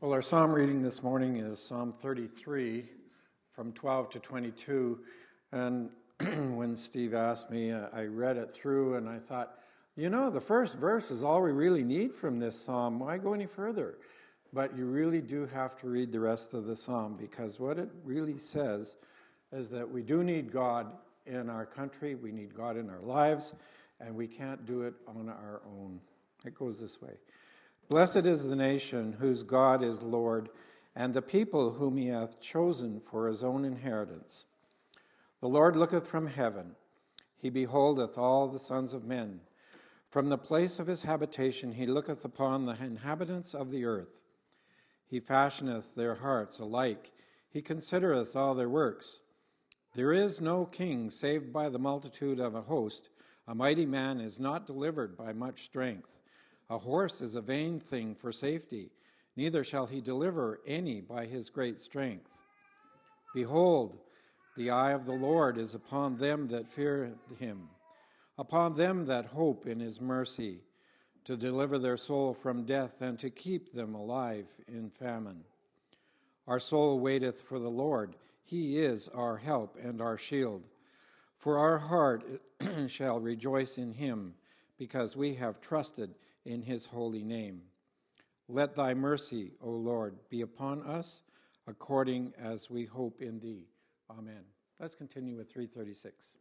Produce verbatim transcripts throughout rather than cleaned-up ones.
Well, our psalm reading this morning is Psalm thirty-three, from twelve to twenty-two. And when Steve asked me, uh, I read it through and I thought, you know, the first verse is all we really need from this psalm. Why go any further? But you really do have to read the rest of the psalm, because what it really says is that we do need God in our country, we need God in our lives, and we can't do it on our own. It goes this way. Blessed is the nation whose God is Lord, and the people whom he hath chosen for his own inheritance. The Lord looketh from heaven, he beholdeth all the sons of men. From the place of his habitation he looketh upon the inhabitants of the earth. He fashioneth their hearts alike, he considereth all their works. There is no king saved by the multitude of a host. A mighty man is not delivered by much strength. A horse is a vain thing for safety, neither shall he deliver any by his great strength. Behold, the eye of the Lord is upon them that fear him, upon them that hope in his mercy, to deliver their soul from death and to keep them alive in famine. Our soul waiteth for the Lord. He is our help and our shield. For our heart shall rejoice in him, because we have trusted in his holy name. Let thy mercy, O Lord, be upon us, according as we hope in thee. Amen. Let's continue with three thirty-six.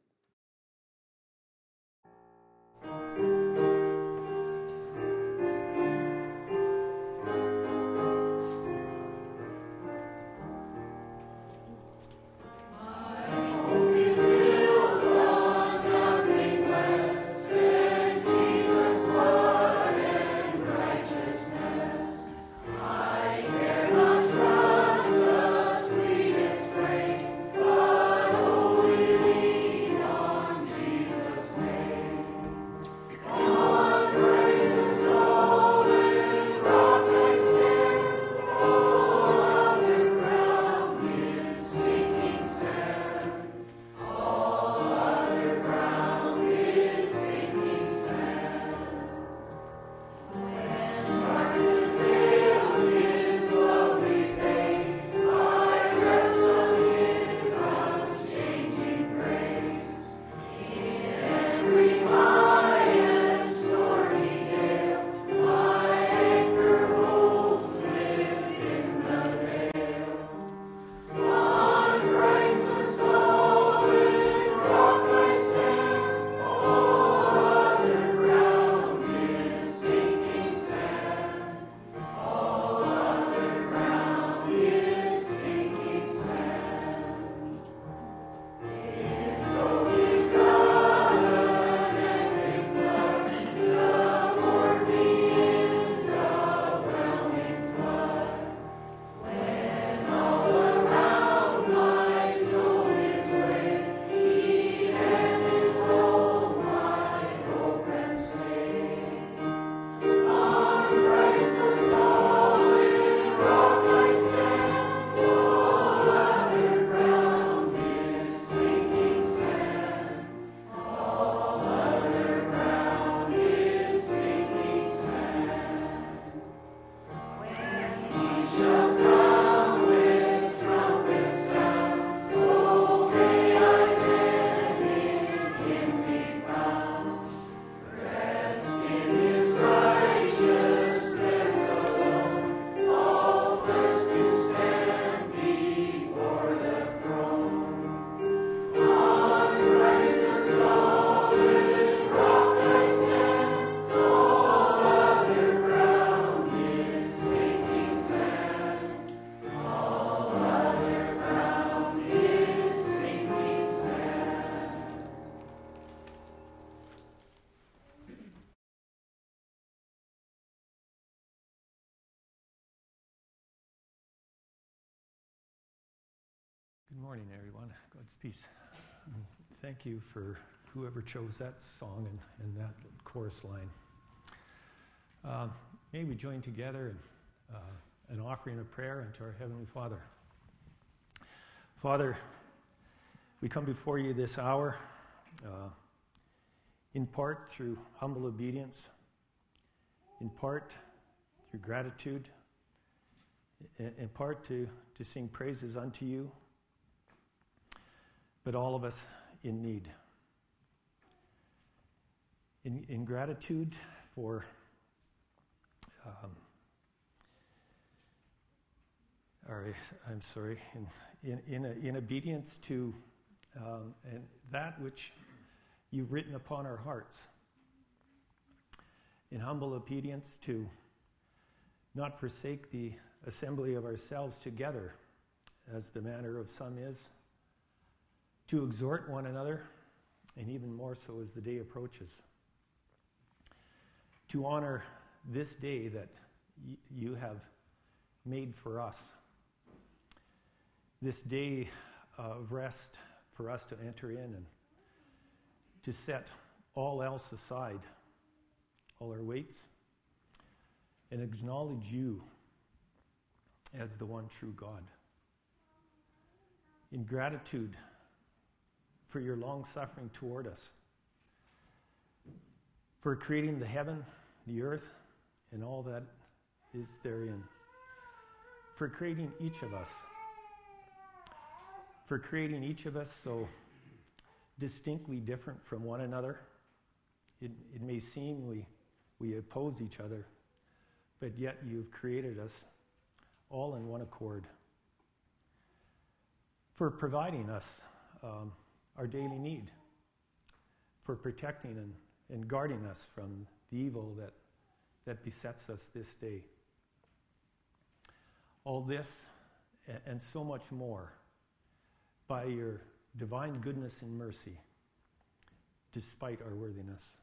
Good morning, everyone. God's peace. Thank you for whoever chose that song and, and that chorus line. Uh, may we join together in uh, an offering of prayer unto our Heavenly Father. Father, we come before you this hour, uh, in part through humble obedience, in part through gratitude, in, in part to, to sing praises unto you, but all of us in need. In, in gratitude for um, or I'm sorry, in, in, in, in obedience to um, and that which you've written upon our hearts. In humble obedience to not forsake the assembly of ourselves together, as the manner of some is, to exhort one another, and even more so as the day approaches. To honor this day that y- you have made for us. This day of rest for us to enter in and to set all else aside, all our weights, and acknowledge you as the one true God. In gratitude for your long suffering toward us, for creating the heaven, the earth, and all that is therein, for creating each of us, for creating each of us so distinctly different from one another. It, it may seem we, we oppose each other, but yet you've created us all in one accord. For providing us um, our daily need, for protecting and, and guarding us from the evil that, that besets us this day. All this and, and so much more by your divine goodness and mercy, despite our worthiness.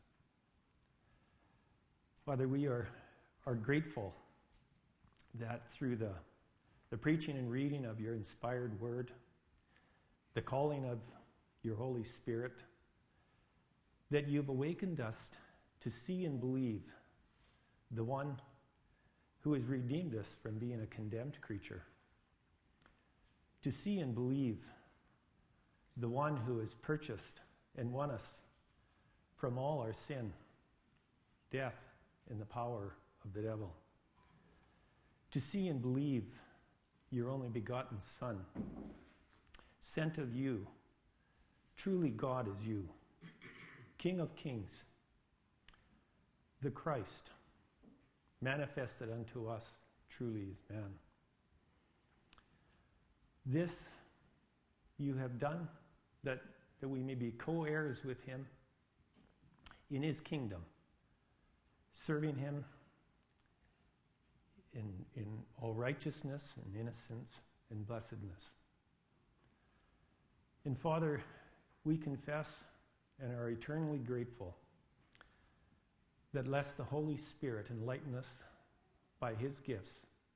Father, we are, are grateful that through the, the preaching and reading of your inspired word, the calling of your Holy Spirit, that you've awakened us to see and believe the one who has redeemed us from being a condemned creature, to see and believe the one who has purchased and won us from all our sin, death, and the power of the devil, to see and believe your only begotten Son, sent of you. Truly God is you, King of kings, the Christ, manifested unto us truly is man. This you have done that, that we may be co-heirs with him in his kingdom, serving him in, in all righteousness and innocence and blessedness. And Father, we confess and are eternally grateful that lest the Holy Spirit enlighten us by his gifts,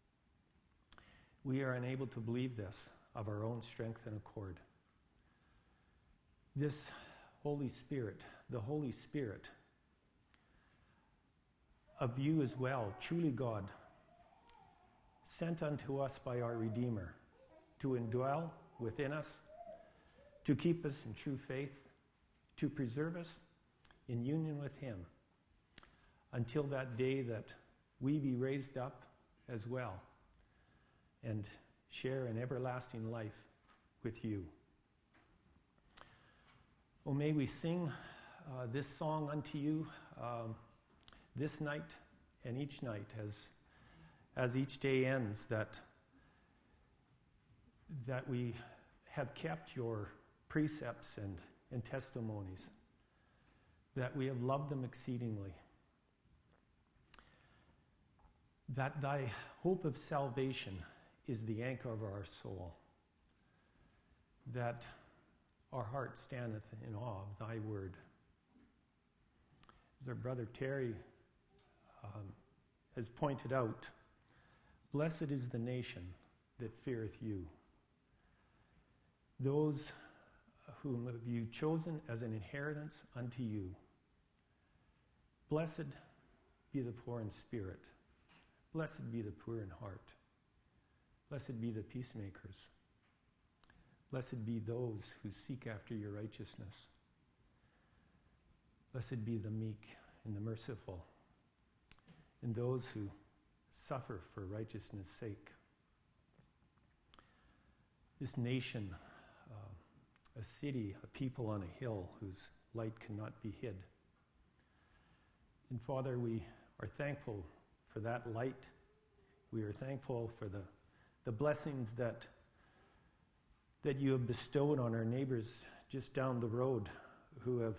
we are unable to believe this of our own strength and accord. This Holy Spirit, the Holy Spirit of you as well, truly God, sent unto us by our Redeemer to indwell within us, to keep us in true faith, to preserve us in union with him, until that day that we be raised up as well and share an everlasting life with you. Oh, may we sing uh, this song unto you um, this night and each night as, as each day ends, that, that we have kept your precepts and, and testimonies, that we have loved them exceedingly, that thy hope of salvation is the anchor of our soul, that our heart standeth in awe of thy word. As our brother Terry um, has pointed out, blessed is the nation that feareth you, those whom have you chosen as an inheritance unto you. Blessed be the poor in spirit. Blessed be the poor in heart. Blessed be the peacemakers. Blessed be those who seek after your righteousness. Blessed be the meek and the merciful, and those who suffer for righteousness' sake. this nation, uh, a city, a people on a hill whose light cannot be hid. And Father, we are thankful for that light. We are thankful for the, the blessings that, that you have bestowed on our neighbors just down the road who have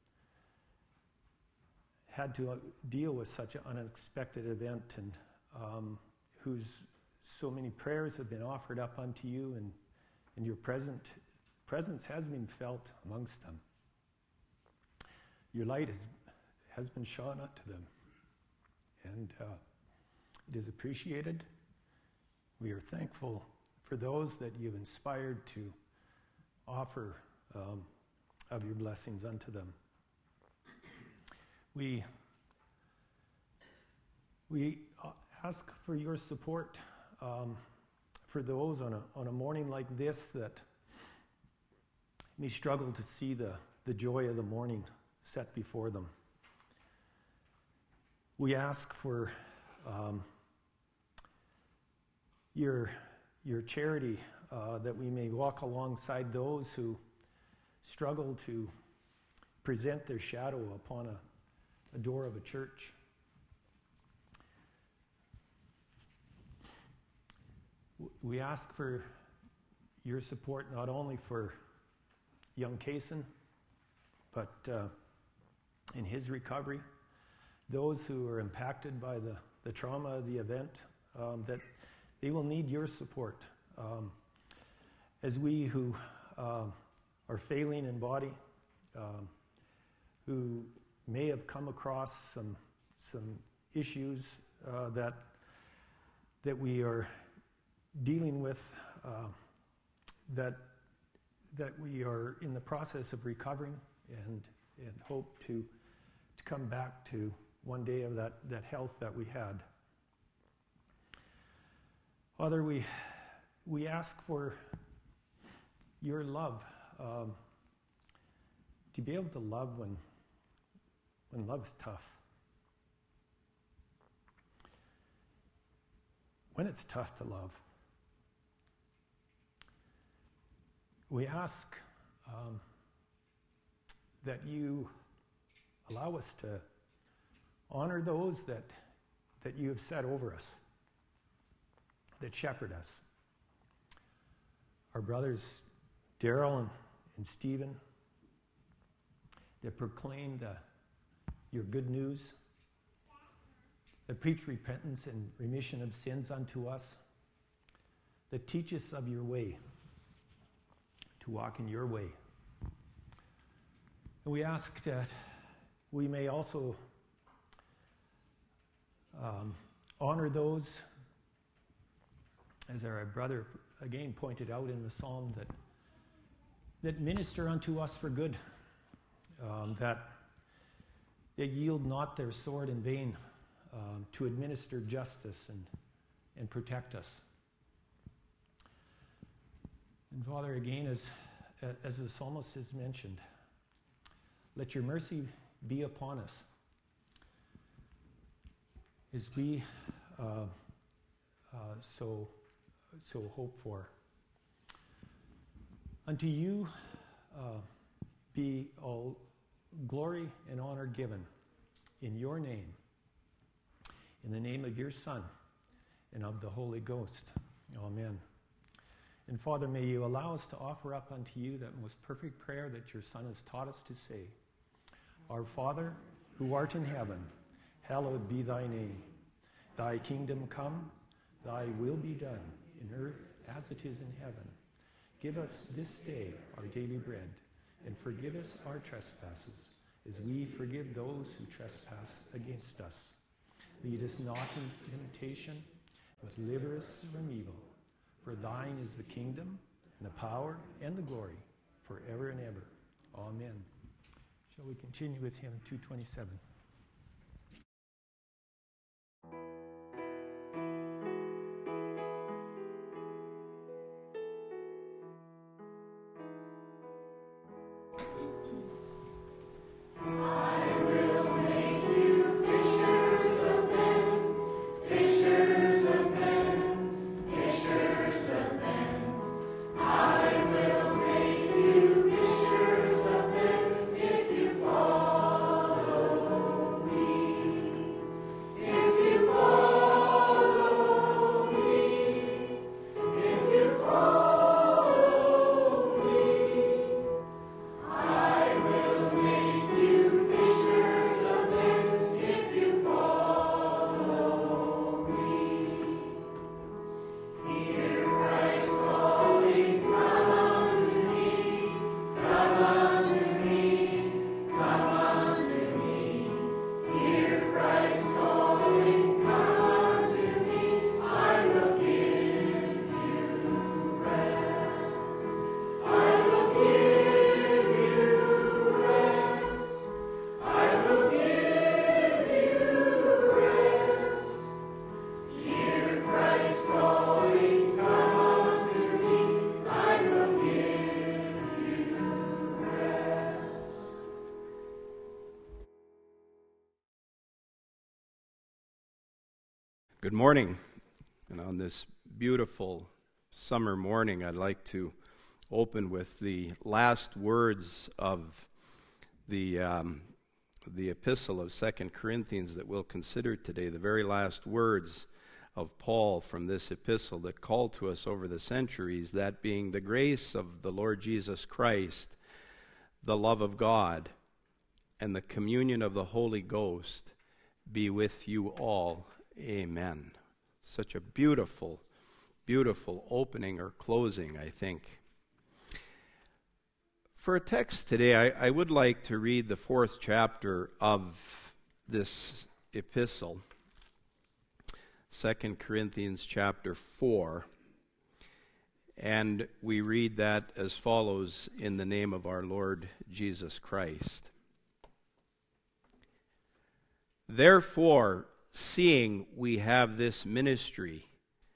had to deal with such an unexpected event, and um, whose so many prayers have been offered up unto you, and, and your present, presence has been felt amongst them. Your light has, has been shone unto them, and uh, it is appreciated. We are thankful for those that you've inspired to offer um, of your blessings unto them. We, we ask for your support um, for those on a, on a morning like this that may struggle to see the, the joy of the morning set before them. We ask for um, your, your charity, uh, that we may walk alongside those who struggle to present their shadow upon a a door of a church. We ask for your support not only for young Kaysen, but uh, in his recovery, those who are impacted by the, the trauma of the event, um, that they will need your support. Um, as we who uh, are failing in body, um, who may have come across some some issues uh, that that we are dealing with, uh, that that we are in the process of recovering, and and hope to to come back to one day of that that health that we had. Father, we we ask for your love, um, to be able to love when. When love's tough. When it's tough to love. We ask um, that you allow us to honor those that, that you have set over us, that shepherd us. Our brothers Daryl and, and Stephen, that proclaim the your good news, that preach repentance and remission of sins unto us, that teach us of your way, to walk in your way. And we ask that we may also um, honor those, as our brother again pointed out in the psalm, that, that minister unto us for good, um, that They yield not their sword in vain, um, to administer justice and, and protect us. And Father, again, as, as the psalmist has mentioned, let your mercy be upon us as we uh, uh, so, so hope for. Unto you uh, be all glory and honor given in your name, in the name of your Son and of the Holy Ghost. Amen. And Father, may you allow us to offer up unto you that most perfect prayer that your Son has taught us to say. Our Father, who art in heaven, hallowed be thy name. Thy kingdom come, thy will be done, in earth as it is in heaven. Give us this day our daily bread, and forgive us our trespasses, as we forgive those who trespass against us. Lead us not into temptation, but deliver us from evil. For thine is the kingdom, and the power, and the glory, forever and ever. Amen. Shall we continue with hymn two twenty-seven? I Good morning. And on this beautiful summer morning, I'd like to open with the last words of the um, the epistle of Second Corinthians that we'll consider today, the very last words of Paul from this epistle that called to us over the centuries, that being the grace of the Lord Jesus Christ, the love of God, and the communion of the Holy Ghost be with you all. Amen. Such a beautiful, beautiful opening or closing, I think. For a text today, I, I would like to read the fourth chapter of this epistle, Second Corinthians chapter four. And we read that as follows in the name of our Lord Jesus Christ. Therefore, seeing we have this ministry,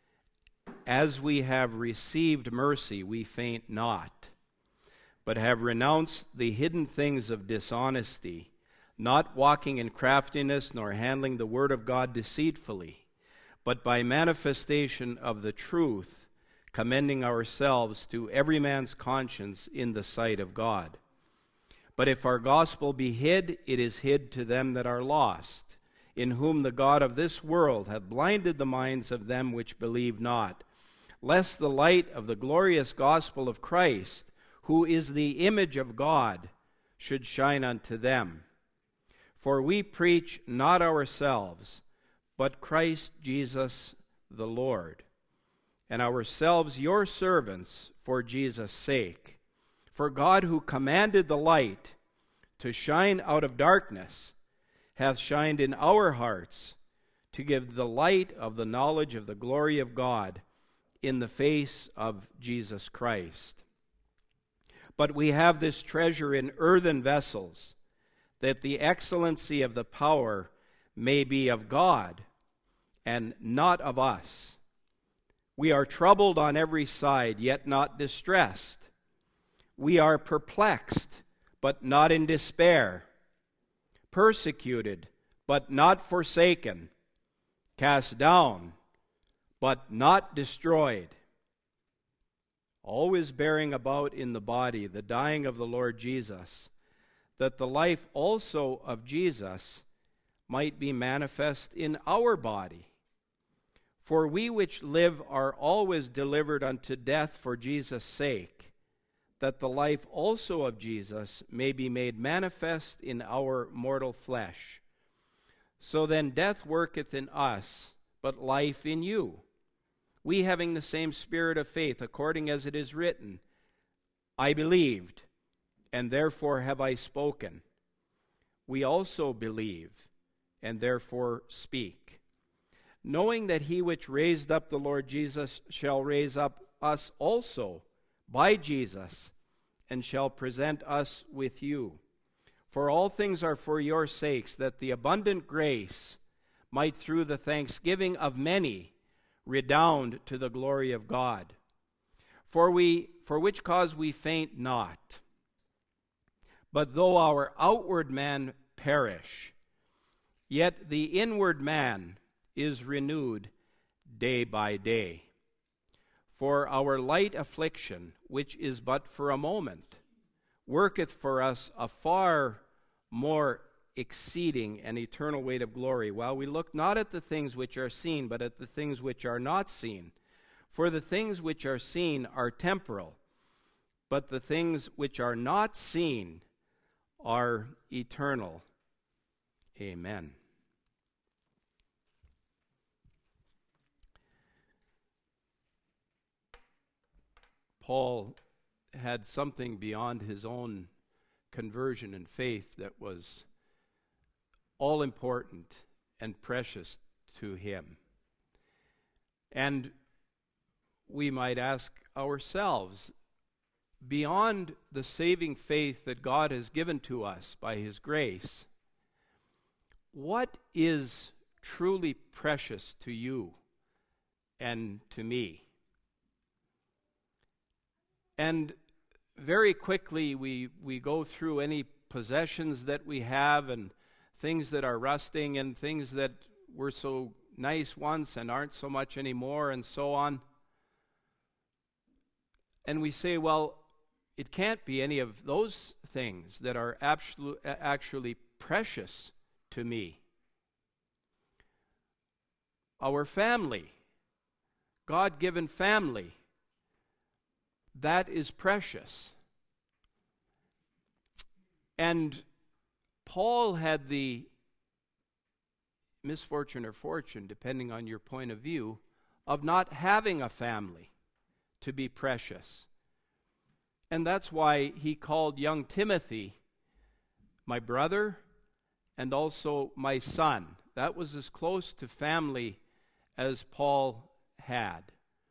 as we have received mercy, we faint not, but have renounced the hidden things of dishonesty, not walking in craftiness, nor handling the word of God deceitfully, but by manifestation of the truth, commending ourselves to every man's conscience in the sight of God. But if our gospel be hid, it is hid to them that are lost, in whom the God of this world hath blinded the minds of them which believe not, lest the light of the glorious gospel of Christ, who is the image of God, should shine unto them. For we preach not ourselves, but Christ Jesus the Lord, and ourselves your servants for Jesus' sake. For God, who commanded the light to shine out of darkness, hath shined in our hearts to give the light of the knowledge of the glory of God in the face of Jesus Christ. But we have this treasure in earthen vessels, that the excellency of the power may be of God and not of us. We are troubled on every side, yet not distressed. We are perplexed, but not in despair. Persecuted, but not forsaken. Cast down, but not destroyed. Always bearing about in the body the dying of the Lord Jesus, that the life also of Jesus might be manifest in our body. For we which live are always delivered unto death for Jesus' sake, that the life also of Jesus may be made manifest in our mortal flesh. So then death worketh in us, but life in you. We having the same spirit of faith, according as it is written, I believed, and therefore have I spoken. We also believe, and therefore speak, knowing that he which raised up the Lord Jesus shall raise up us also by Jesus, and shall present us with you. For all things are for your sakes, that the abundant grace might through the thanksgiving of many redound to the glory of God. For we, for which cause we faint not. But though our outward man perish, yet the inward man is renewed day by day. For our light affliction, which is but for a moment, worketh for us a far more exceeding and eternal weight of glory, while we look not at the things which are seen, but at the things which are not seen. For the things which are seen are temporal, but the things which are not seen are eternal. Amen. Paul had something beyond his own conversion and faith that was all important and precious to him. And we might ask ourselves, beyond the saving faith that God has given to us by his grace, what is truly precious to you and to me? And very quickly we, we go through any possessions that we have and things that are rusting and things that we're so nice once and aren't so much anymore, and so on. And we say, well, it can't be any of those things that are absolute, actually precious to me. Our family, God-given family, that is precious. And Paul had the misfortune or fortune, depending on your point of view, of not having a family to be precious. And that's why he called young Timothy my brother and also my son. That was as close to family as Paul had.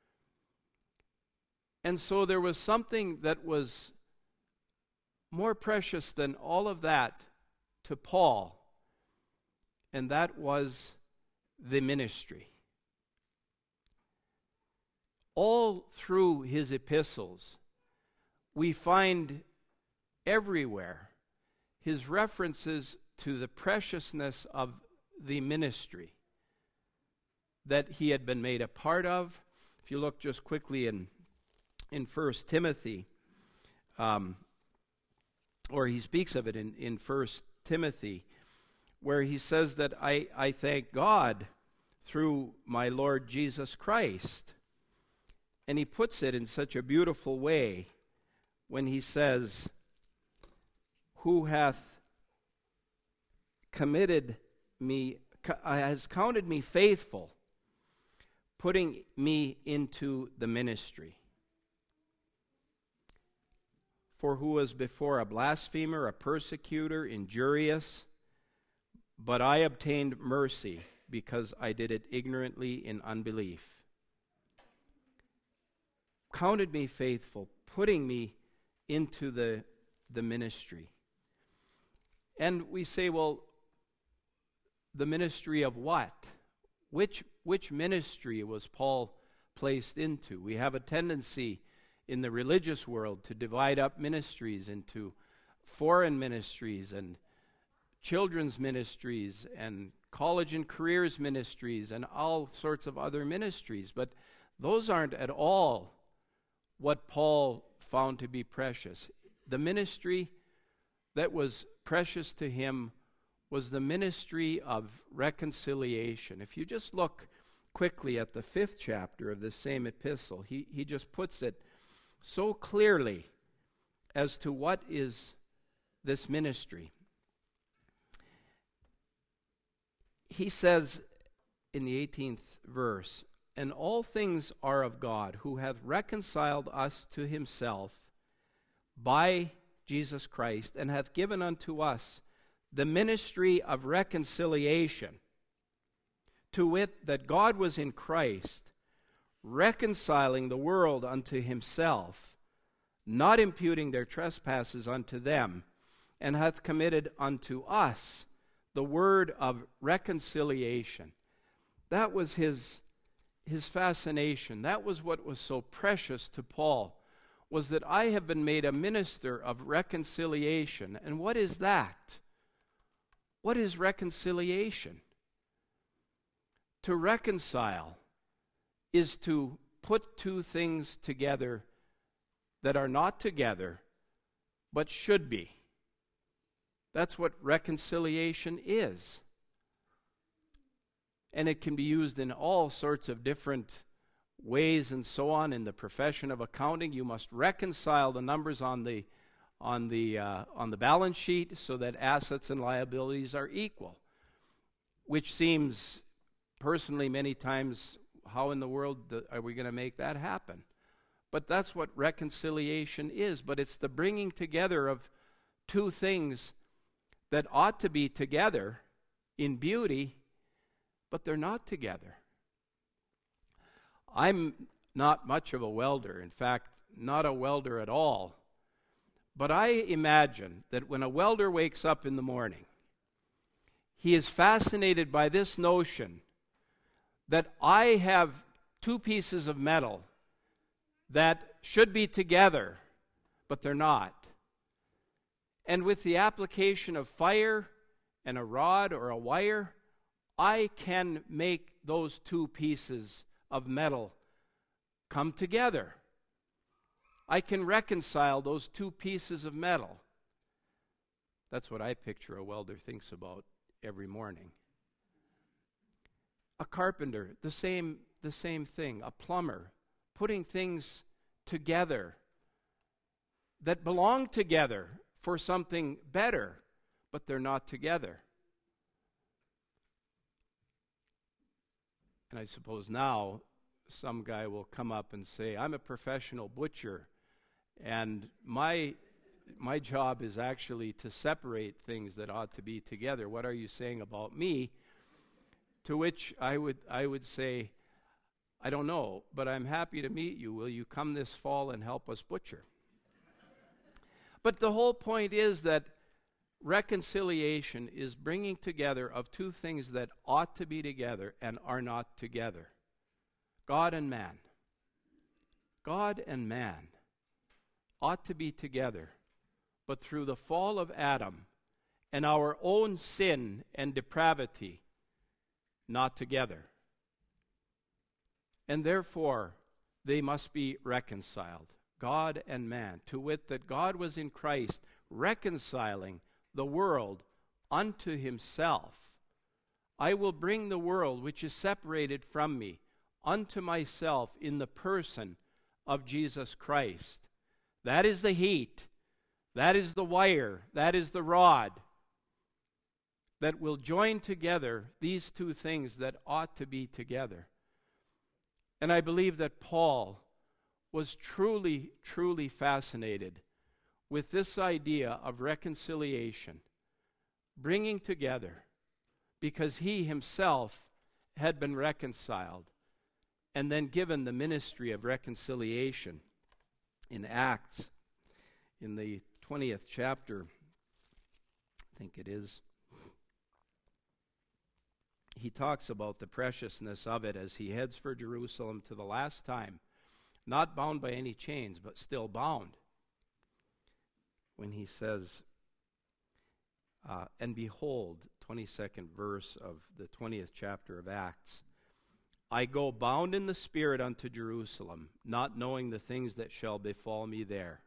And so there was something that was more precious than all of that to Paul, and that was the ministry. All through his epistles, we find everywhere his references to the preciousness of the ministry that he had been made a part of. If you look just quickly in in First Timothy, um, or he speaks of it in, in First Timothy, where he says that I, I thank God through my Lord Jesus Christ. And he puts it in such a beautiful way when he says, who hath committed me, has counted me faithful, putting me into the ministry. For who was before a blasphemer, a persecutor, injurious, but I obtained mercy because I did it ignorantly in unbelief. Counted me faithful, putting me into the, the ministry. And we say, well, the ministry of what? Which, which ministry was Paul placed into? We have a tendency in the religious world to divide up ministries into foreign ministries and children's ministries and college and careers ministries and all sorts of other ministries. But those aren't at all what Paul found to be precious. The ministry that was precious to him was the ministry of reconciliation. If you just look quickly at the fifth chapter of this same epistle, he, he just puts it so clearly as to what is this ministry. He says in the eighteenth verse, and all things are of God, who hath reconciled us to himself by Jesus Christ, and hath given unto us the ministry of reconciliation, to wit, that God was in Christ, reconciling the world unto himself, not imputing their trespasses unto them, and hath committed unto us the word of reconciliation. That was his, his fascination. That was what was so precious to Paul, was that I have been made a minister of reconciliation. And what is that? What is reconciliation? To reconcile is to put two things together that are not together, but should be. That's what reconciliation is. And it can be used in all sorts of different ways and so on. In the profession of accounting, you must reconcile the numbers on the on the uh, on the balance sheet so that assets and liabilities are equal, which seems personally many times, how in the world are we going to make that happen? But that's what reconciliation is. But it's the bringing together of two things that ought to be together in beauty, but they're not together. I'm not much of a welder. In fact, not a welder at all. But I imagine that when a welder wakes up in the morning, he is fascinated by this notion that I have two pieces of metal that should be together, but they're not. And with the application of fire and a rod or a wire, I can make those two pieces of metal come together. I can reconcile those two pieces of metal. That's what I picture a welder thinks about every morning. A carpenter, the same, the same thing. A plumber, putting things together that belong together for something better, but they're not together. And I suppose now some guy will come up and say, I'm a professional butcher, and my my job is actually to separate things that ought to be together. What are you saying about me? To which I would I would say, I don't know, but I'm happy to meet you. Will you come this fall and help us butcher? But the whole point is that reconciliation is bringing together of two things that ought to be together and are not together. God and man. God and man ought to be together, but through the fall of Adam and our own sin and depravity, not together. And therefore, they must be reconciled, God and man, to wit that God was in Christ reconciling the world unto himself. I will bring the world which is separated from me unto myself in the person of Jesus Christ. That is the heat. That is the wire. That is the rod that will join together these two things that ought to be together. And I believe that Paul was truly, truly fascinated with this idea of reconciliation, bringing together, because he himself had been reconciled and then given the ministry of reconciliation. In Acts, in the twentieth chapter, I think it is, he talks about the preciousness of it as he heads for Jerusalem to the last time, not bound by any chains, but still bound. When he says, uh, and behold, twenty-second verse of the twentieth chapter of Acts, I go bound in the Spirit unto Jerusalem, not knowing the things that shall befall me there.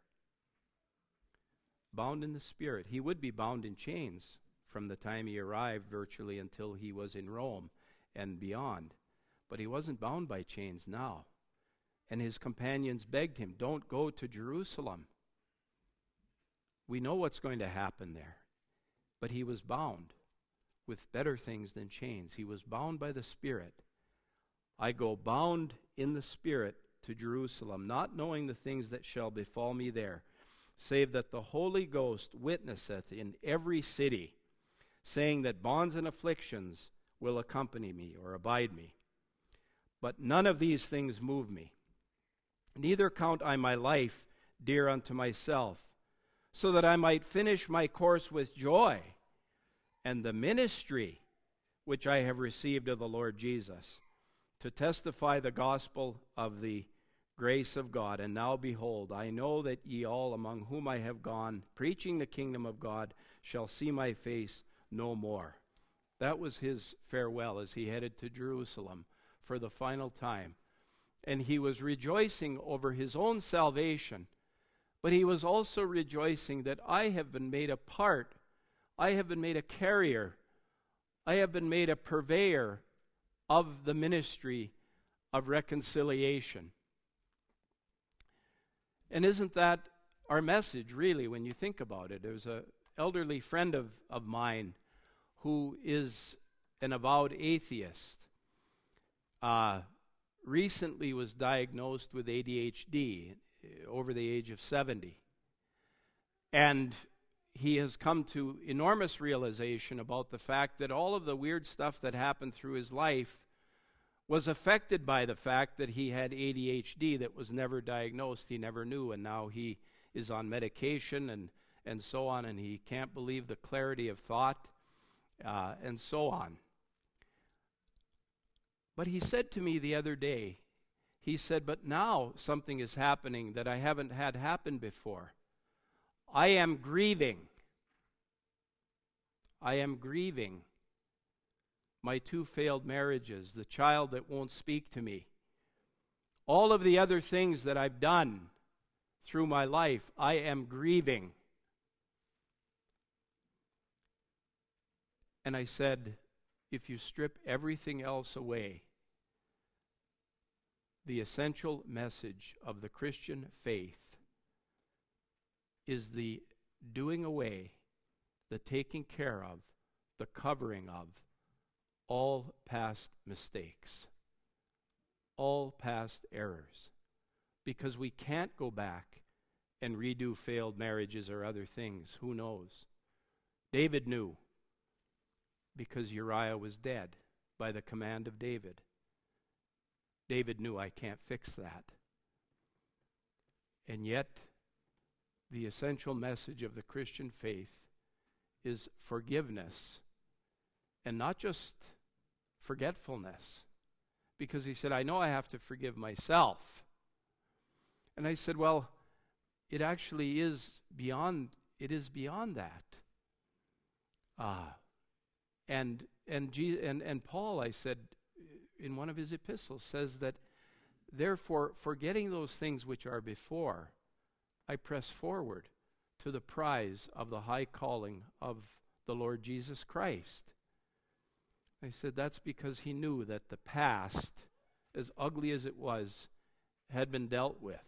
Bound in the Spirit. He would be bound in chains from the time he arrived virtually until he was in Rome and beyond. But he wasn't bound by chains now. And his companions begged him, don't go to Jerusalem. We know what's going to happen there. But he was bound with better things than chains. He was bound by the Spirit. I go bound in the Spirit to Jerusalem, not knowing the things that shall befall me there, save that the Holy Ghost witnesseth in every city, saying that bonds and afflictions will accompany me or abide me. But none of these things move me. Neither count I my life dear unto myself, so that I might finish my course with joy, and the ministry which I have received of the Lord Jesus, to testify the gospel of the grace of God. And now behold, I know that ye all among whom I have gone, preaching the kingdom of God, shall see my face no more. That was his farewell as he headed to Jerusalem for the final time. And he was rejoicing over his own salvation, but he was also rejoicing that I have been made a part, I have been made a carrier, I have been made a purveyor of the ministry of reconciliation. And isn't that our message, really, when you think about it? There's an elderly friend of, of mine who is an avowed atheist. Uh, recently was diagnosed with A D H D over the age of seventy. And he has come to enormous realization about the fact that all of the weird stuff that happened through his life was affected by the fact that he had A D H D that was never diagnosed. He never knew, and now he is on medication and, and so on, and he can't believe the clarity of thought uh, and so on. But he said to me the other day, he said, but now something is happening that I haven't had happen before. I am grieving. I am grieving my two failed marriages, the child that won't speak to me, all of the other things that I've done through my life, I am grieving. And I said, if you strip everything else away, the essential message of the Christian faith is the doing away, the taking care of, the covering of all past mistakes, all past errors. Because we can't go back and redo failed marriages or other things. Who knows? David knew, because Uriah was dead by the command of David. David knew, I can't fix that. And yet, the essential message of the Christian faith is forgiveness, and not just forgetfulness. Because he said, I know I have to forgive myself. And I said, well, it actually is beyond, it is beyond that. Ah, uh, and and, Je- and and Paul, I said, in one of his epistles, says that, therefore, forgetting those things which are before, I press forward to the prize of the high calling of the Lord Jesus Christ. I said that's because he knew that the past, as ugly as it was, had been dealt with.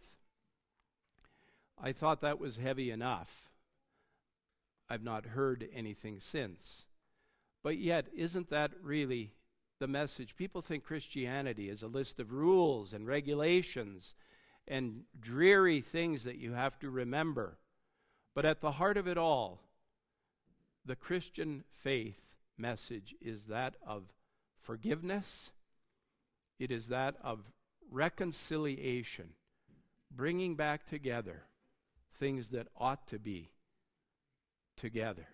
I thought that was heavy enough. I've not heard anything since. But yet, isn't that really the message? People think Christianity is a list of rules and regulations and dreary things that you have to remember. But at the heart of it all, the Christian faith message is that of forgiveness. It is that of reconciliation, bringing back together things that ought to be together.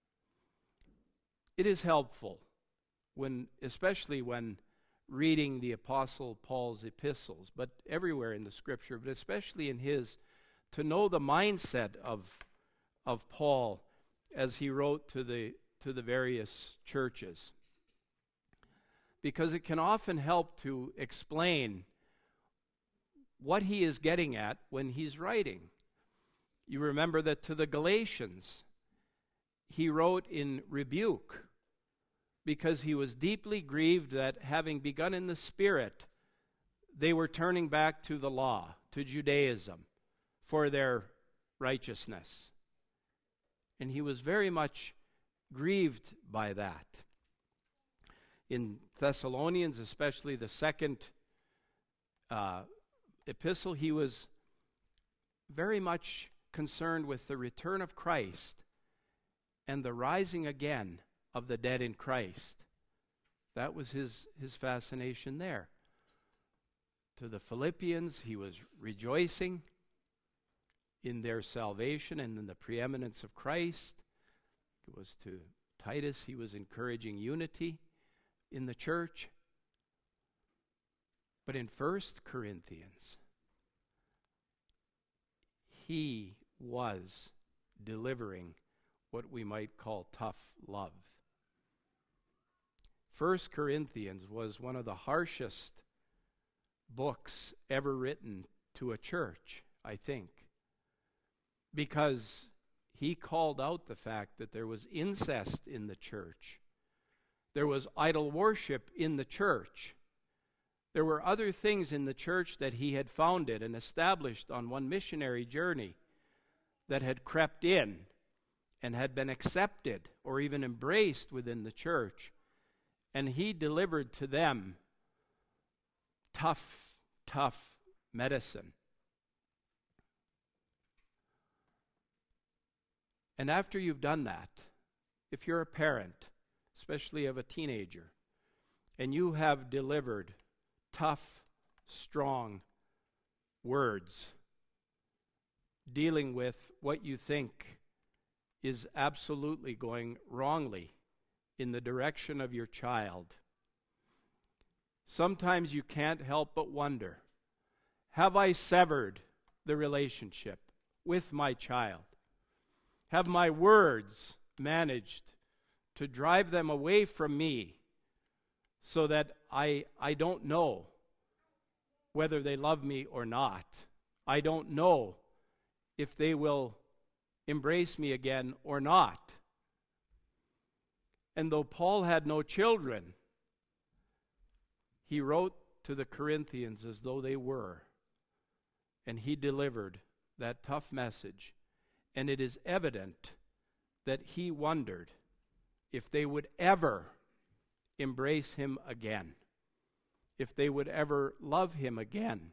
It is helpful when, especially when reading the Apostle Paul's epistles, but everywhere in the Scripture, but especially in his, to know the mindset of of Paul as he wrote to the to the various churches. Because it can often help to explain what he is getting at when he's writing. You remember that to the Galatians, he wrote in rebuke, because he was deeply grieved that, having begun in the Spirit, they were turning back to the law, to Judaism, for their righteousness. And he was very much grieved by that. In Thessalonians, especially the second uh, epistle, he was very much concerned with the return of Christ and the rising again of the dead in Christ. That was his, his fascination there. To the Philippians, he was rejoicing in their salvation and in the preeminence of Christ. It was to Titus, he was encouraging unity in the church. But in First Corinthians, he was delivering what we might call tough love. First Corinthians was one of the harshest books ever written to a church, I think, because he called out the fact that there was incest in the church. There was idol worship in the church. There were other things in the church that he had founded and established on one missionary journey that had crept in and had been accepted or even embraced within the church. And he delivered to them tough, tough medicine. And after you've done that, if you're a parent, especially of a teenager, and you have delivered tough, strong words dealing with what you think is absolutely going wrongly in the direction of your child, sometimes you can't help but wonder, have I severed the relationship with my child? Have my words managed to drive them away from me so that I, I don't know whether they love me or not. I don't know if they will embrace me again or not. And though Paul had no children, he wrote to the Corinthians as though they were, and he delivered that tough message. And it is evident that he wondered if they would ever embrace him again, if they would ever love him again.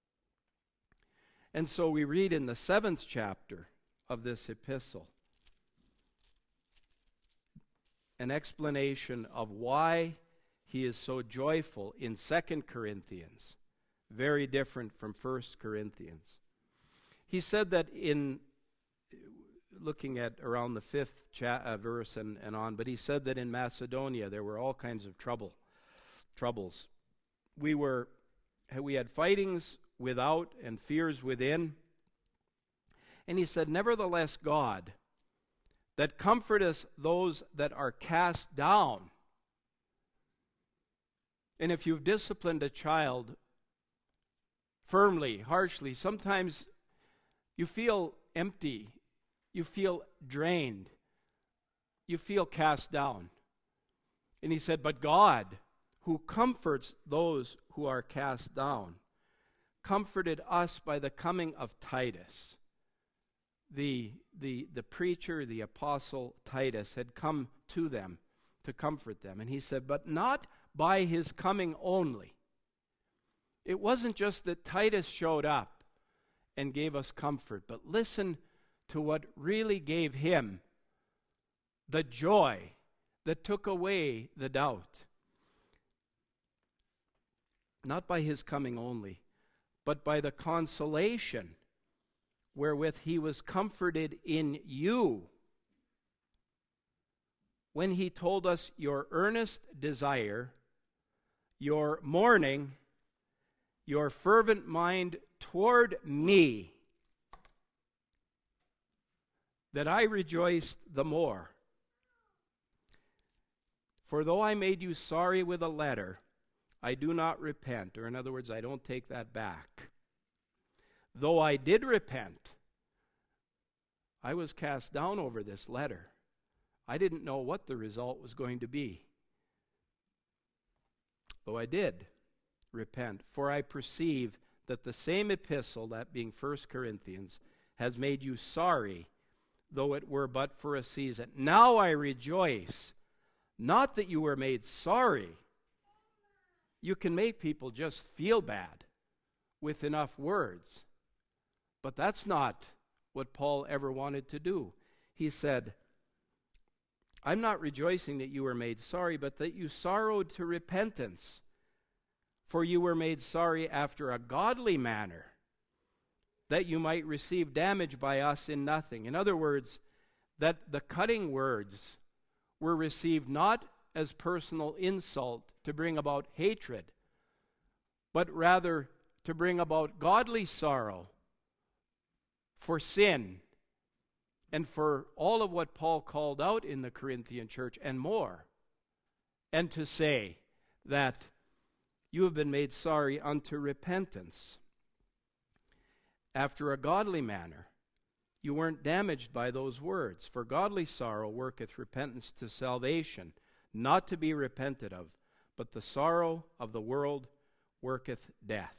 And so we read in the seventh chapter of this epistle an explanation of why he is so joyful in Second Corinthians, very different from First Corinthians. He said that in, looking at around the fifth cha- uh, verse and, and on, but he said that in Macedonia there were all kinds of trouble, troubles. We were, we had fightings without and fears within. And he said, nevertheless, God, that comforteth those that are cast down. And if you've disciplined a child firmly, harshly, sometimes you feel empty, you feel drained, you feel cast down. And he said, but God, who comforts those who are cast down, comforted us by the coming of Titus. The, the, the preacher, the apostle Titus, had come to them to comfort them. And he said, but not by his coming only. It wasn't just that Titus showed up and gave us comfort, but listen to what really gave him the joy that took away the doubt. Not by his coming only, but by the consolation wherewith he was comforted in you, when he told us your earnest desire, your mourning, your fervent mind toward me, that I rejoiced the more. For though I made you sorry with a letter, I do not repent, or in other words, I don't take that back. Though I did repent, I was cast down over this letter. I didn't know what the result was going to be. Though I did repent, for I perceive that the same epistle, that being First Corinthians, has made you sorry, though it were but for a season. Now I rejoice, not that you were made sorry. You can make people just feel bad with enough words. But that's not what Paul ever wanted to do. He said, I'm not rejoicing that you were made sorry, but that you sorrowed to repentance. For you were made sorry after a godly manner, that you might receive damage by us in nothing. In other words, that the cutting words were received not as personal insult to bring about hatred, but rather to bring about godly sorrow for sin and for all of what Paul called out in the Corinthian church and more, and to say that you have been made sorry unto repentance. After a godly manner, you weren't damaged by those words. For godly sorrow worketh repentance to salvation, not to be repented of, but the sorrow of the world worketh death.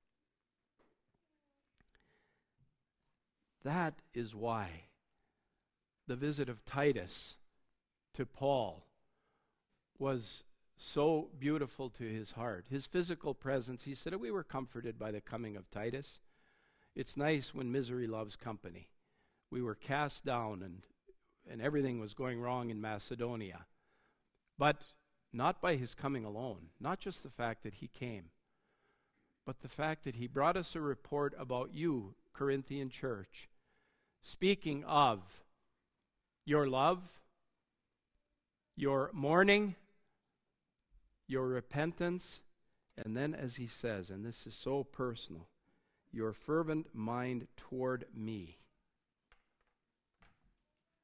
That is why the visit of Titus to Paul was so beautiful to his heart. His physical presence, he said, we were comforted by the coming of Titus. It's nice when misery loves company. We were cast down and, and everything was going wrong in Macedonia. But not by his coming alone, not just the fact that he came, but the fact that he brought us a report about you, Corinthian church, speaking of your love, your mourning, your repentance, and then as he says, and this is so personal, your fervent mind toward me.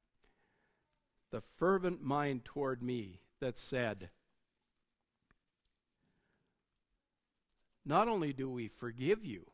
The fervent mind toward me that said, not only do we forgive you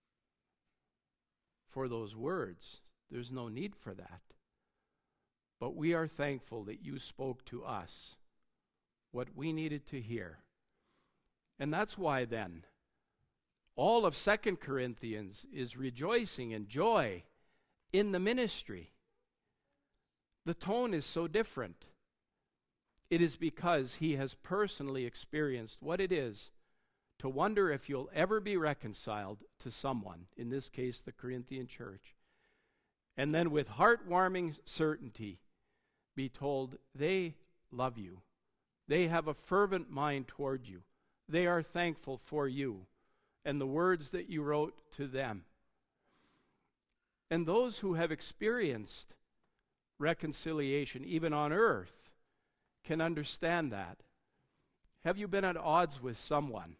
for those words, there's no need for that, but we are thankful that you spoke to us what we needed to hear. And that's why then all of Second Corinthians is rejoicing and joy in the ministry. The tone is so different. It is because he has personally experienced what it is to wonder if you'll ever be reconciled to someone, in this case the Corinthian church, and then with heart-warming certainty be told they love you. They have a fervent mind toward you. They are thankful for you and the words that you wrote to them. And those who have experienced reconciliation, even on earth, can understand that. Have you been at odds with someone?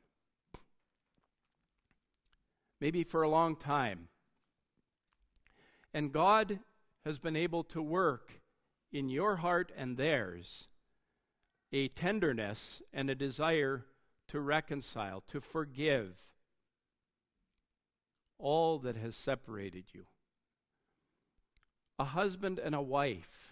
Maybe for a long time. And God has been able to work in your heart and theirs a tenderness and a desire to reconcile, to forgive all that has separated you. A husband and a wife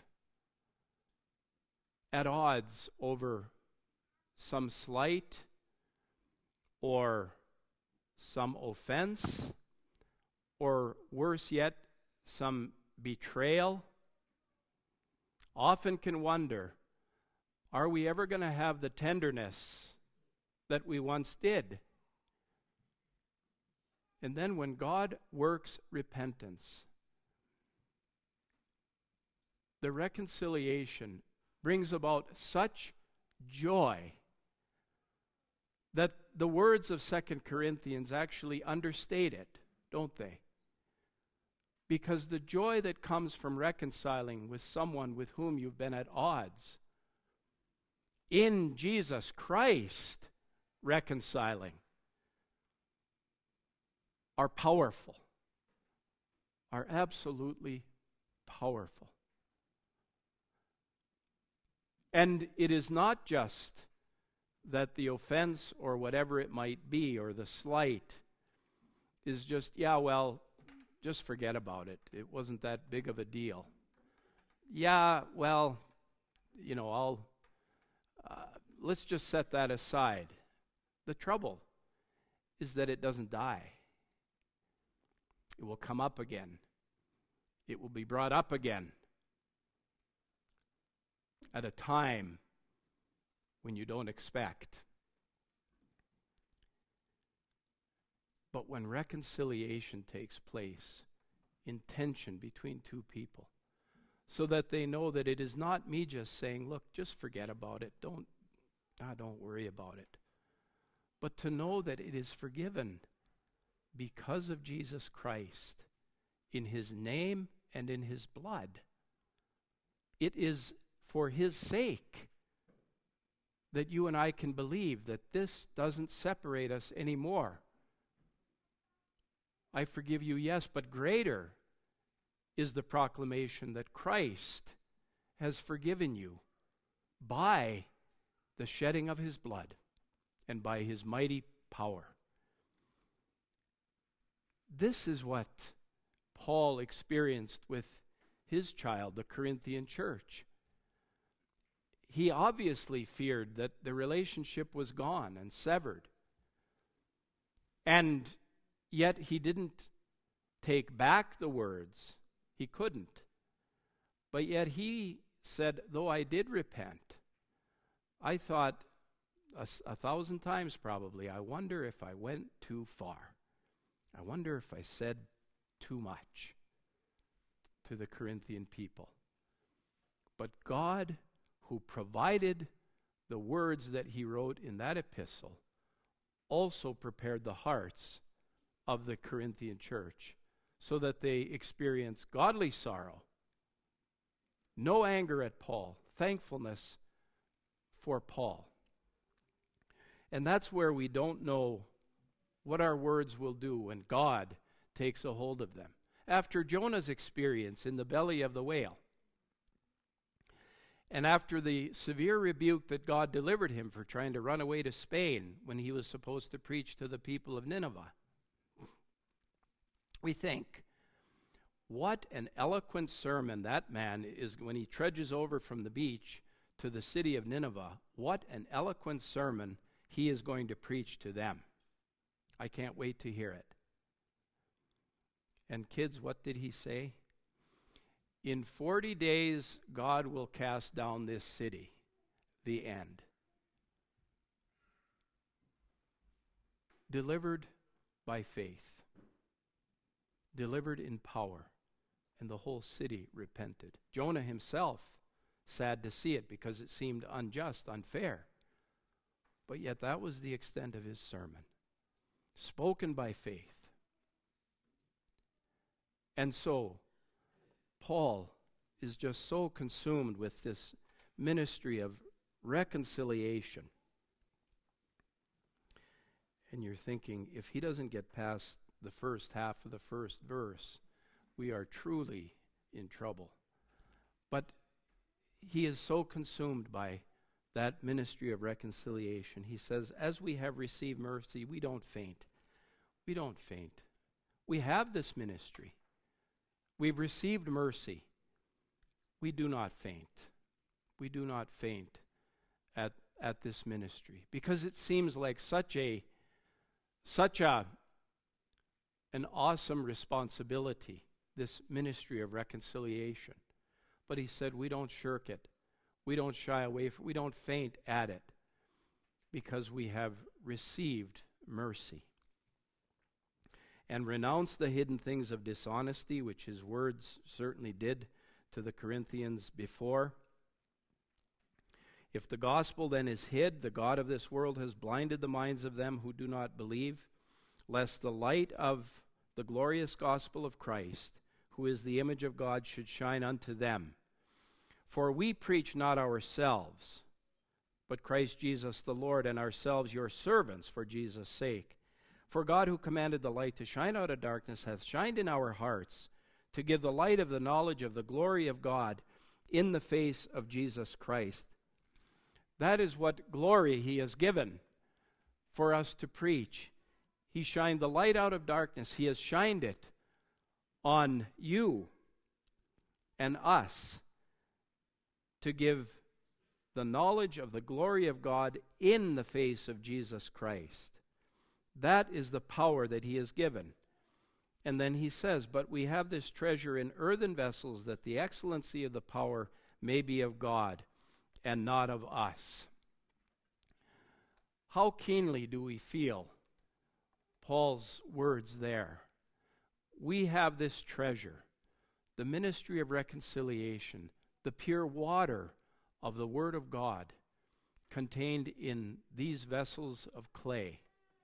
at odds over some slight or some offense, or worse yet, some betrayal, often can wonder, are we ever going to have the tenderness that we once did? And then when God works repentance, the reconciliation brings about such joy that the words of Second Corinthians actually understate it, don't they? Because the joy that comes from reconciling with someone with whom you've been at odds, in Jesus Christ reconciling, are powerful, are absolutely powerful. And it is not just that the offense or whatever it might be, or the slight, is just, yeah, well, just forget about it. It wasn't that big of a deal. Yeah, well, you know, I'll, uh, let's just set that aside. The trouble is that it doesn't die. It will come up again. It will be brought up again at a time when you don't expect. But when reconciliation takes place in tension between two people, so that they know that it is not me just saying, look, just forget about it. Don't, ah, don't worry about it. But to know that it is forgiven because of Jesus Christ, in his name and in his blood. It is for his sake that you and I can believe that this doesn't separate us anymore. I forgive you, yes, but greater is the proclamation that Christ has forgiven you by the shedding of his blood and by his mighty power. This is what Paul experienced with his child, the Corinthian church. He obviously feared that the relationship was gone and severed. And yet he didn't take back the words. He couldn't. But yet he said, though I did repent, I thought a, a thousand times probably, I wonder if I went too far. I wonder if I said too much to the Corinthian people. But God, who provided the words that he wrote in that epistle, also prepared the hearts of the Corinthian church so that they experience godly sorrow, no anger at Paul, thankfulness for Paul. And that's where we don't know what our words will do when God takes a hold of them. After Jonah's experience in the belly of the whale, And after the severe rebuke that God delivered him for trying to run away to Spain when he was supposed to preach to the people of Nineveh, we think, what an eloquent sermon that man is when he trudges over from the beach to the city of Nineveh. What an eloquent sermon he is going to preach to them. I can't wait to hear it. And kids, what did he say? In forty days, God will cast down this city. The end. Delivered by faith. Delivered in power. And the whole city repented. Jonah himself, sad to see it because it seemed unjust, unfair. But yet that was the extent of his sermon. Spoken by faith. And so, Paul is just so consumed with this ministry of reconciliation. And you're thinking, if he doesn't get past the first half of the first verse, we are truly in trouble. But he is so consumed by that ministry of reconciliation. He says, as we have received mercy, we don't faint. We don't faint. We have this ministry. We've received mercy. We do not faint. We do not faint at, at this ministry because it seems like such a such a an awesome responsibility, this ministry of reconciliation. But he said we don't shirk it. We don't shy away from it. We don't faint at it because we have received mercy. And renounce the hidden things of dishonesty, which his words certainly did to the Corinthians before. If the gospel then is hid, the God of this world has blinded the minds of them who do not believe, lest the light of the glorious gospel of Christ, who is the image of God, should shine unto them. For we preach not ourselves, but Christ Jesus the Lord, and ourselves your servants for Jesus' sake. For God, who commanded the light to shine out of darkness, hath shined in our hearts to give the light of the knowledge of the glory of God in the face of Jesus Christ. That is what glory he has given for us to preach. He shined the light out of darkness. He has shined it on you and us to give the knowledge of the glory of God in the face of Jesus Christ. That is the power that he has given. And then he says, but we have this treasure in earthen vessels, that the excellency of the power may be of God and not of us. How keenly do we feel Paul's words there? We have this treasure, the ministry of reconciliation, the pure water of the Word of God contained in these vessels of clay.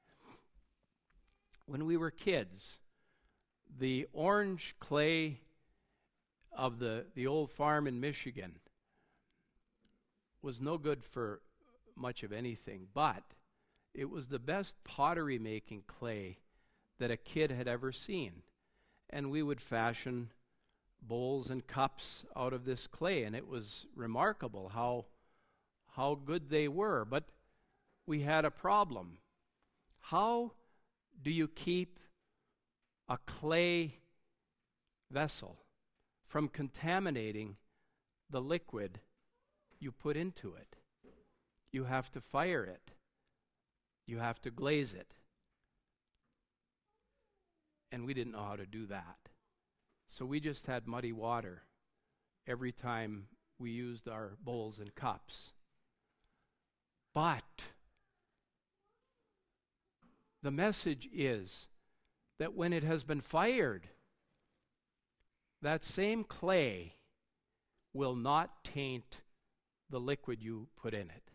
When we were kids, the orange clay of the, the old farm in Michigan was no good for much of anything, but it was the best pottery making clay that a kid had ever seen. And we would fashion bowls and cups out of this clay, and it was remarkable how how good they were. But we had a problem. How do you keep a clay vessel from contaminating the liquid you put into it? You have to fire it. You have to glaze it. And we didn't know how to do that. So we just had muddy water every time we used our bowls and cups. But the message is that when it has been fired, that same clay will not taint the liquid you put in it.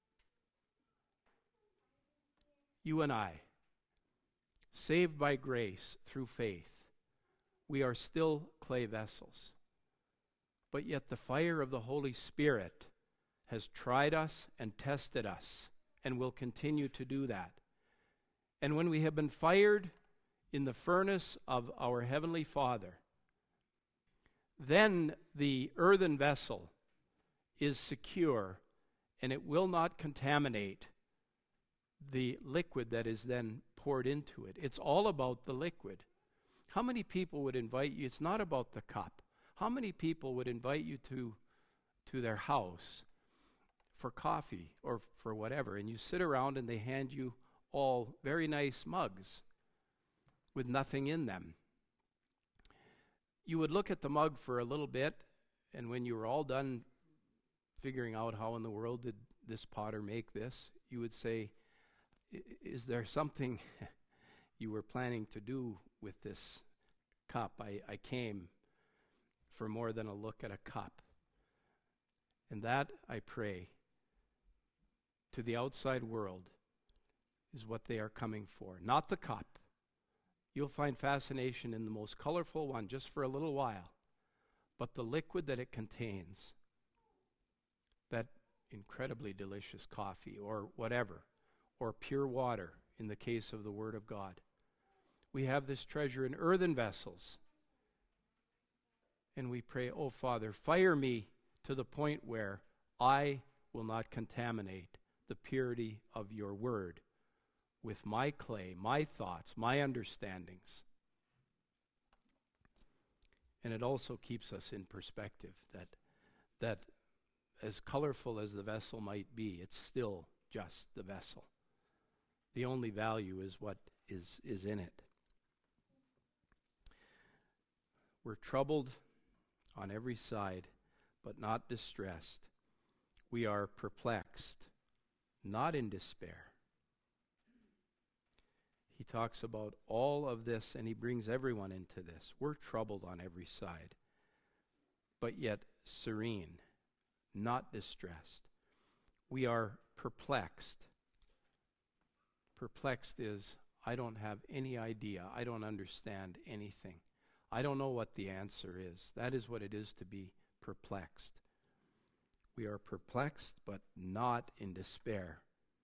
You and I, saved by grace through faith, we are still clay vessels. But yet the fire of the Holy Spirit has tried us and tested us and will continue to do that. And when we have been fired in the furnace of our Heavenly Father, then the earthen vessel is secure, and it will not contaminate the liquid that is then poured into it. It's all about the liquid. How many people would invite you? It's not about the cup. How many people would invite you to, to their house for coffee or for whatever, and you sit around and they hand you all very nice mugs with nothing in them? You would look at the mug for a little bit, and when you were all done figuring out how in the world did this potter make this, you would say, is there something you were planning to do with this cup? I, I came for more than a look at a cup. And that, I pray, to the outside world is what they are coming for. Not the cup. You'll find fascination in the most colorful one just for a little while. But the liquid that it contains, that incredibly delicious coffee or whatever, or pure water in the case of the Word of God. We have this treasure in earthen vessels. And we pray, oh Father, fire me to the point where I will not contaminate the purity of your Word with my clay, my thoughts, my understandings. And it also keeps us in perspective that that as colorful as the vessel might be, it's still just the vessel. The only value is what is, is in it. We're troubled on every side, but not distressed. We are perplexed, not in despair. He talks about all of this, and he brings everyone into this. We're troubled on every side, but yet serene, not distressed. We are perplexed. Perplexed is, I don't have any idea. I don't understand anything. I don't know what the answer is. That is what it is to be perplexed. We are perplexed, but not in despair.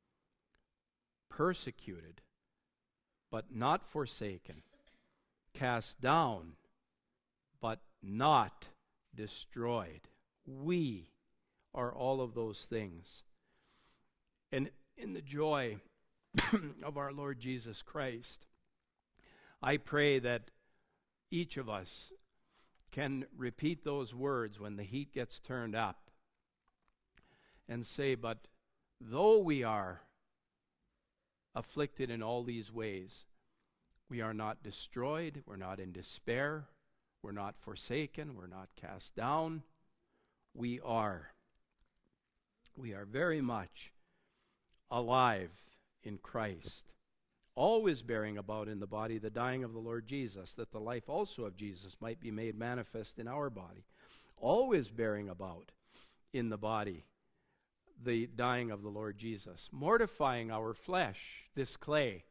Persecuted, but not forsaken. Cast down, but not destroyed. We are all of those things. And in the joy of our Lord Jesus Christ, I pray that each of us can repeat those words when the heat gets turned up and say, but though we are afflicted in all these ways, we are not destroyed, we're not in despair, we're not forsaken, we're not cast down. We are. We are very much alive in Christ, always bearing about in the body the dying of the Lord Jesus, that the life also of Jesus might be made manifest in our body. Always bearing about in the body the dying of the Lord Jesus, mortifying our flesh, this clay.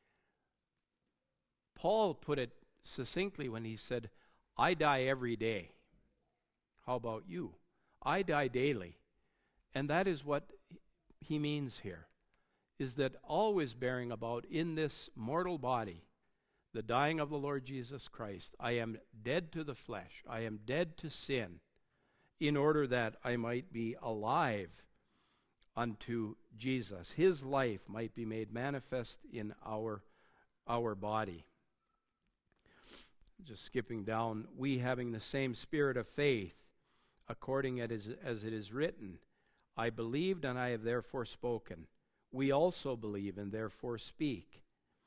Paul put it succinctly when he said, I die every day. How about you? I die daily. And that is what he means here, is that always bearing about in this mortal body the dying of the Lord Jesus Christ. I am dead to the flesh. I am dead to sin, in order that I might be alive unto Jesus. His life might be made manifest in our, our body. Just skipping down, we having the same spirit of faith, according as, as it is written, I believed and I have therefore spoken. We also believe and therefore speak,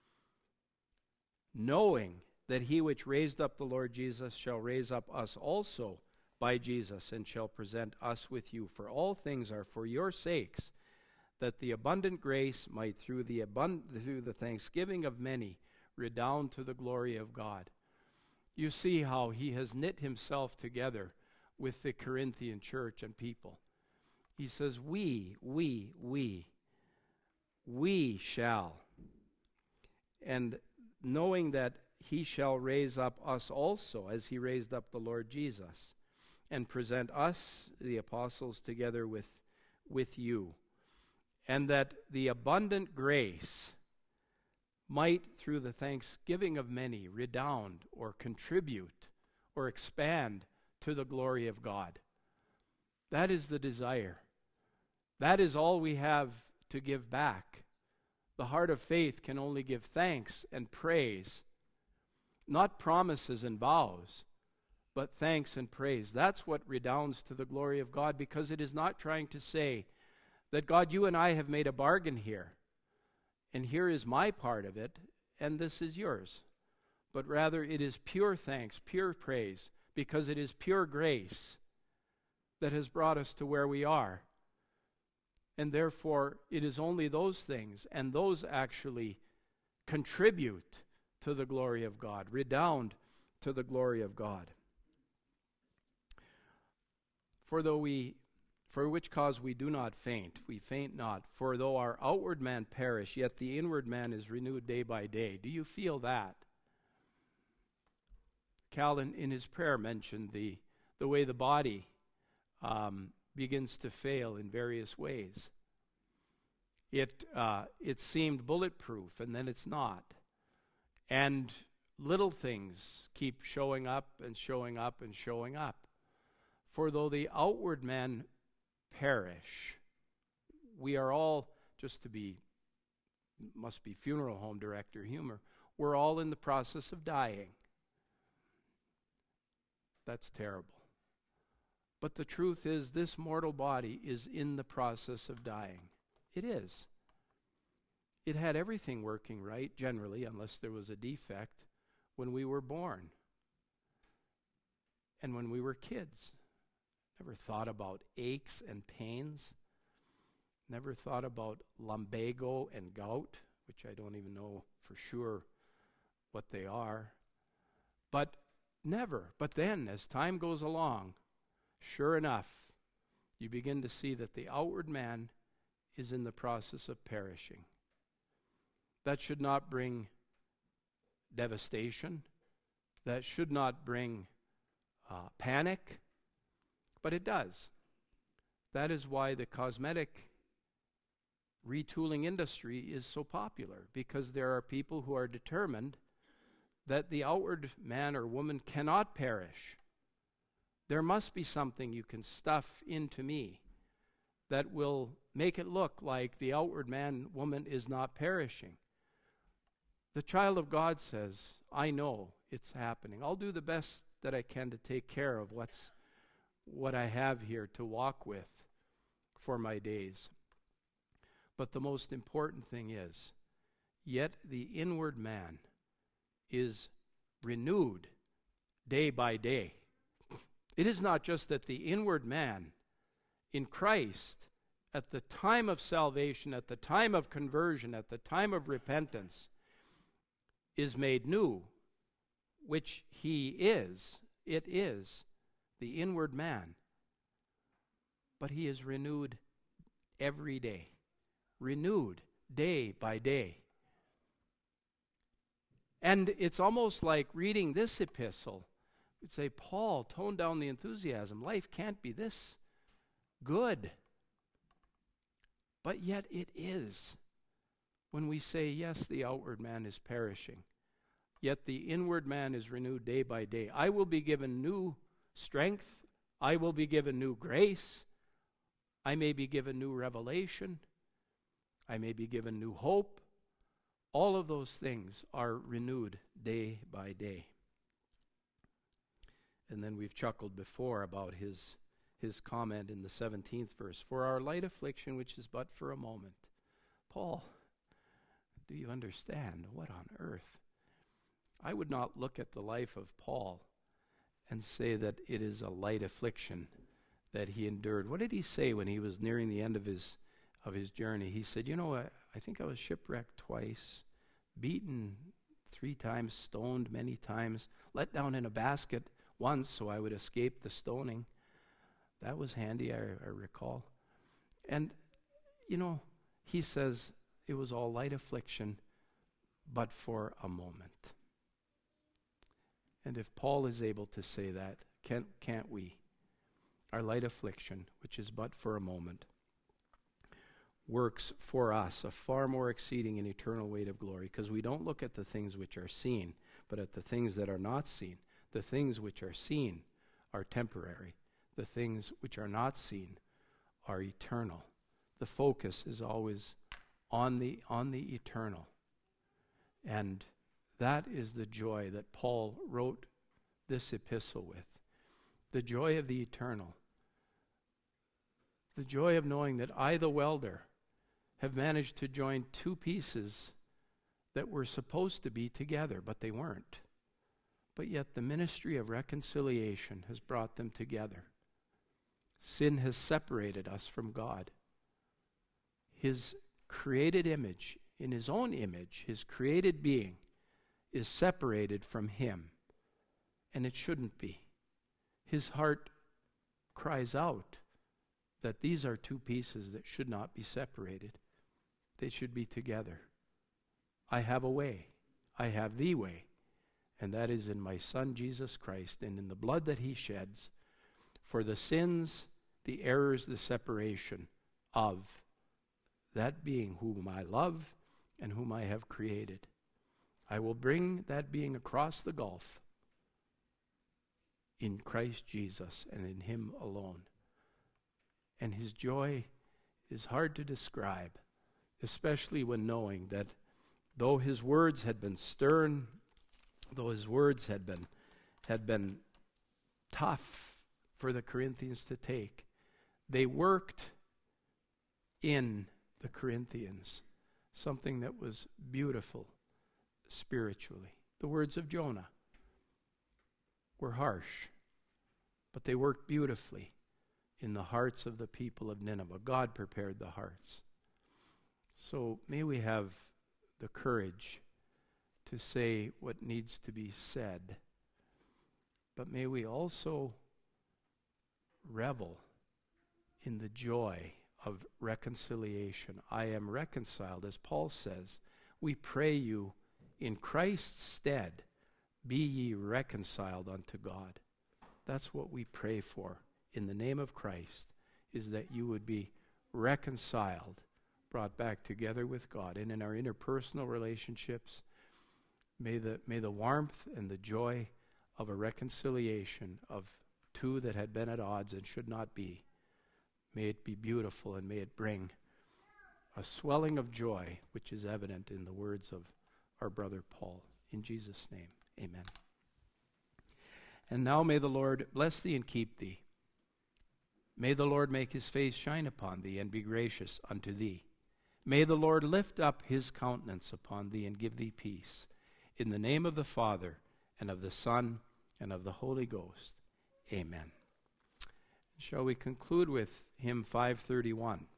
knowing that he which raised up the Lord Jesus shall raise up us also by Jesus, and shall present us with you. For all things are for your sakes, that the abundant grace might through the abund- through the thanksgiving of many redound to the glory of God. You see how he has knit himself together with the Corinthian church and people. He says, we, we, we, we shall. And knowing that he shall raise up us also, as he raised up the Lord Jesus, and present us, the apostles, together with, with you. And that the abundant grace might, through the thanksgiving of many, redound or contribute or expand to the glory of God. That is the desire. That is all we have to give back. The heart of faith can only give thanks and praise, not promises and vows, but thanks and praise. That's what redounds to the glory of God, because it is not trying to say that, God, you and I have made a bargain here, and here is my part of it, and this is yours. But rather it is pure thanks, pure praise, because it is pure grace that has brought us to where we are. And therefore, it is only those things, and those actually contribute to the glory of God, redound to the glory of God. For though we, for which cause we do not faint, we faint not. For though our outward man perish, yet the inward man is renewed day by day. Do you feel that? Calvin, in his prayer, mentioned the the way the body um, begins to fail in various ways. It uh, it seemed bulletproof, and then it's not. And little things keep showing up and showing up and showing up. For though the outward man perish, we are all, just to be, must be funeral home director humor, we're all in the process of dying. That's terrible. But the truth is, this mortal body is in the process of dying. It is. It had everything working right, generally, unless there was a defect, when we were born. And when we were kids. Never thought about aches and pains. Never thought about lumbago and gout, which I don't even know for sure what they are. But never. But then, as time goes along, sure enough, you begin to see that the outward man is in the process of perishing. That should not bring devastation. That should not bring uh, panic. But it does. That is why the cosmetic retooling industry is so popular, because there are people who are determined that the outward man or woman cannot perish. There must be something you can stuff into me that will make it look like the outward man, woman is not perishing. The child of God says, I know it's happening. I'll do the best that I can to take care of what's what I have here to walk with for my days. But the most important thing is, yet the inward man is renewed day by day. It is not just that the inward man in Christ, at the time of salvation, at the time of conversion, at the time of repentance, is made new, which he is. It is the inward man. But he is renewed every day. Renewed day by day. And it's almost like reading this epistle. You'd say, Paul, tone down the enthusiasm. Life can't be this good. But yet it is. When we say, yes, the outward man is perishing, yet the inward man is renewed day by day. I will be given new strength. I will be given new grace. I may be given new revelation. I may be given new hope. All of those things are renewed day by day. And then we've chuckled before about his his comment in the seventeenth verse. For our light affliction, which is but for a moment. Paul, do you understand? What on earth? I would not look at the life of Paul and say that it is a light affliction that he endured. What did he say when he was nearing the end of his of his journey? He said, you know, I, I think I was shipwrecked twice, beaten three times, stoned many times, let down in a basket once so I would escape the stoning. That was handy, I, I recall. And, you know, he says it was all light affliction, but for a moment. And if Paul is able to say that, can't, can't we? Our light affliction, which is but for a moment, works for us a far more exceeding and eternal weight of glory, because we don't look at the things which are seen, but at the things that are not seen. The things which are seen are temporary. the things which are not seen are eternal. The focus is always on the on the eternal. And that is the joy that Paul wrote this epistle with. The joy of the eternal. The joy of knowing that I, the welder, have managed to join two pieces that were supposed to be together, but they weren't. But yet the ministry of reconciliation has brought them together. Sin has separated us from God. His created image, in his own image, his created being, is separated from him. And it shouldn't be. His heart cries out that these are two pieces that should not be separated. They should be together. I have a way. I have the way. And that is in my Son, Jesus Christ, and in the blood that he sheds for the sins, the errors, the separation of that being whom I love and whom I have created. I will bring that being across the gulf in Christ Jesus and in him alone. And his joy is hard to describe, especially when knowing that though his words had been stern, though his words had been had been tough for the Corinthians to take, they worked in the Corinthians something that was beautiful spiritually. The words of Jonah were harsh, but they worked beautifully in the hearts of the people of Nineveh. God prepared the hearts. So may we have the courage to say what needs to be said, but may we also revel in the joy of reconciliation. I am reconciled, as Paul says. We pray you in Christ's stead, be ye reconciled unto God. That's what we pray for in the name of Christ, is that you would be reconciled, brought back together with God. And in our interpersonal relationships, may the may the warmth and the joy of a reconciliation of two that had been at odds and should not be, may it be beautiful, and may it bring a swelling of joy, which is evident in the words of our brother Paul. In Jesus' name, amen. And now may the Lord bless thee and keep thee. May the Lord make his face shine upon thee and be gracious unto thee. May the Lord lift up his countenance upon thee and give thee peace. In the name of the Father, and of the Son, and of the Holy Ghost. Amen. Shall we conclude with hymn five thirty-one?